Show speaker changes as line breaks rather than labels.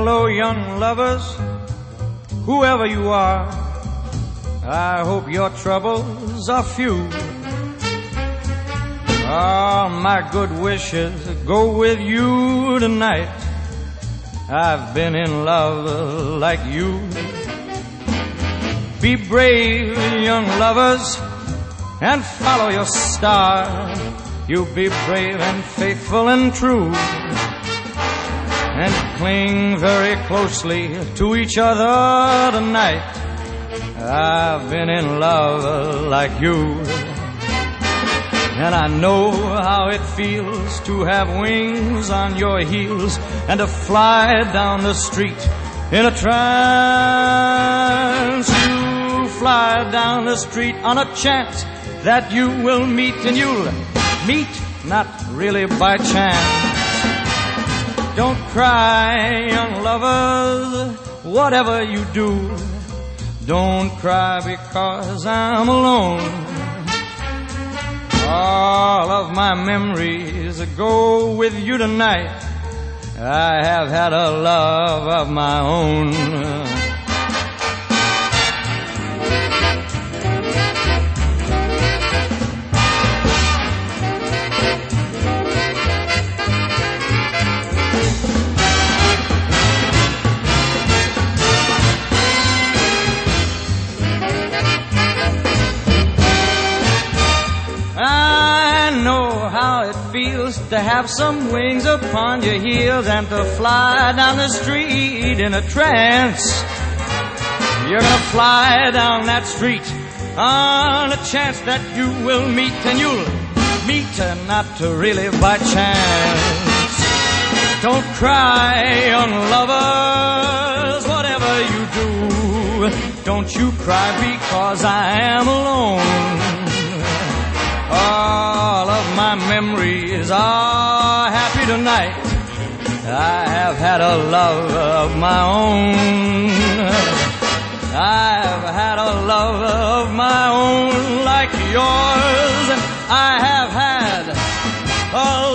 hello, young lovers, whoever you are. I hope your troubles are few. All my good wishes go with you tonight. I've been in love like you. Be brave, young lovers, and follow your star. You be brave and faithful and true, and cling very closely to each other tonight. I've been in love like you, and I know how it feels to have wings on your heels and to fly down the street in a trance. You fly down the street on a chance that you will meet, and you'll meet not really by chance. Don't cry, young lovers, whatever you do. Don't cry because I'm alone. All of my memories go with you tonight. I have had a love of my own. To have some wings upon your heels and to fly down the street in a trance. You're gonna fly down that street on a chance that you will meet, and you'll meet not really by chance. Don't cry, young lovers, whatever you do. Don't you cry because I am alone. All of my memories are happy tonight. I have had a love of my own. I've had a love of my own like yours. I have had a